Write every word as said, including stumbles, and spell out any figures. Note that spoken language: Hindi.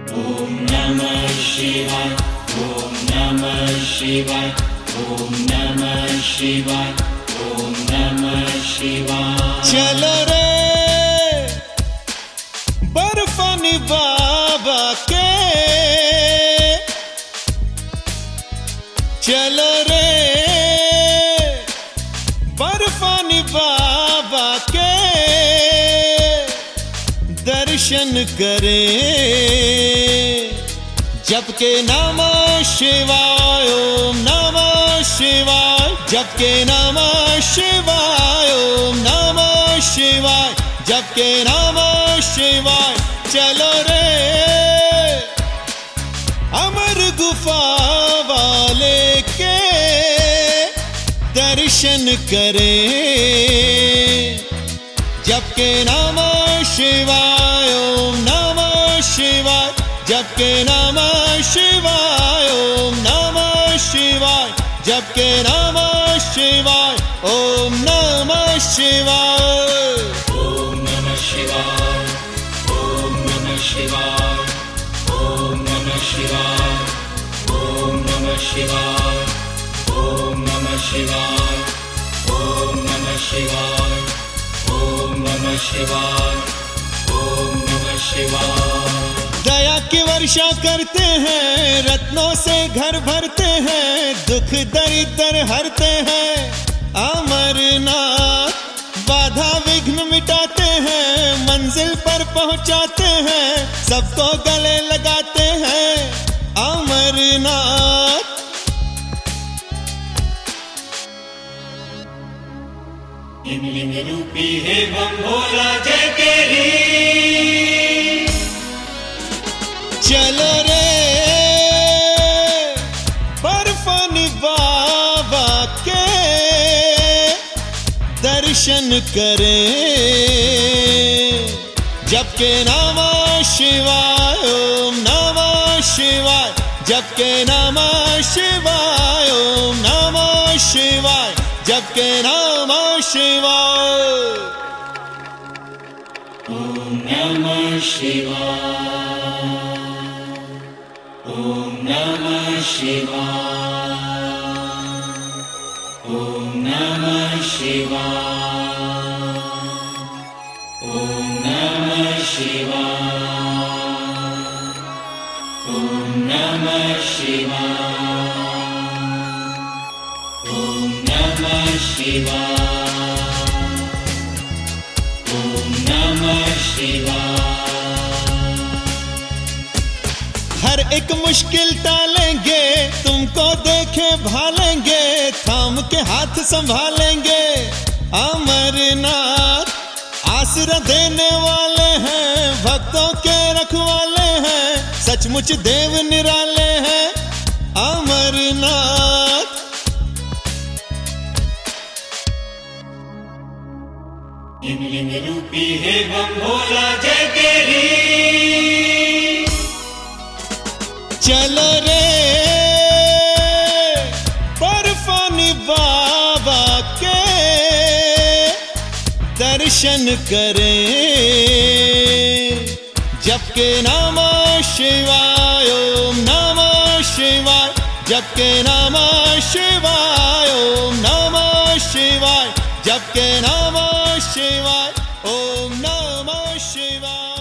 Om Namah Shivaya. Om Namah Shivaya. Om Namah Shivaya. Om Namah Shivaya. चलो रे बर्फानी बाबा के, चलो रे बर्फानी बाबा के दर्शन करें। जप के नमः शिवाय, ओम नमः शिवाय, जप के नमः शिवाय, ओम नमः शिवाय, जप के नमः शिवाय। चलो रे अमर गुफा वाले के दर्शन करें। जप के नमः शिवाय, ओम नमः शिवाय, जप के नमः शिवाय, ओम नमः शिवाय, जप के नमः शिवाय, ओम नमः शिवाय। Om Namah Shivaya. Om Namah Shivaya. Om Namah Shivaya. Om Namah Shivaya. Om Namah Shivaya. Om Namah Shivaya. Om Namah Shivaya. Om Namah Shivaya. दया की वर्षा करते हैं, रत्नों से घर भरते हैं, दुख दरिद्र हरते हैं। अमरनाथ बाधा विघ्न मिटाते हैं, मंजिल पर पहुंचाते हैं, सबको गले लगाते हैं। अमरनाथ लिंग रूपी है बम भोला जय केरी। चलो रे बर्फानी बाबा के दर्शन करें। जप के नमः शिवाय, ओम नमः शिवाय, जप के नमः शिवाय, ओम नमः शिवाय, जप के नमः शिवाय। Om Namah Shivaya. Om Namah Shivaya. Om Namah Shivaya. Om Namah Shivaya. Om Namah Shivaya. Om Namah Shivaya. Om Namah Shivaya. हर एक मुश्किल टालेंगे, तुमको देखे भालेंगे, थाम के हाथ संभालेंगे। अमरनाथ आसरा देने वाले हैं, भक्तों के रखवाले हैं, सचमुच देव निराले हैं। अमरनाथ लिंग रूपी है बम भोला जय केरी। चलो रे बर्फानी बाबा के दर्शन करें। जप के नमः शिवाय, ओम नमः शिवाय, जप के नमः शिवाय, ओम नमः शिवाय, जप के नमः शिवाय, ओम नमः शिवाय।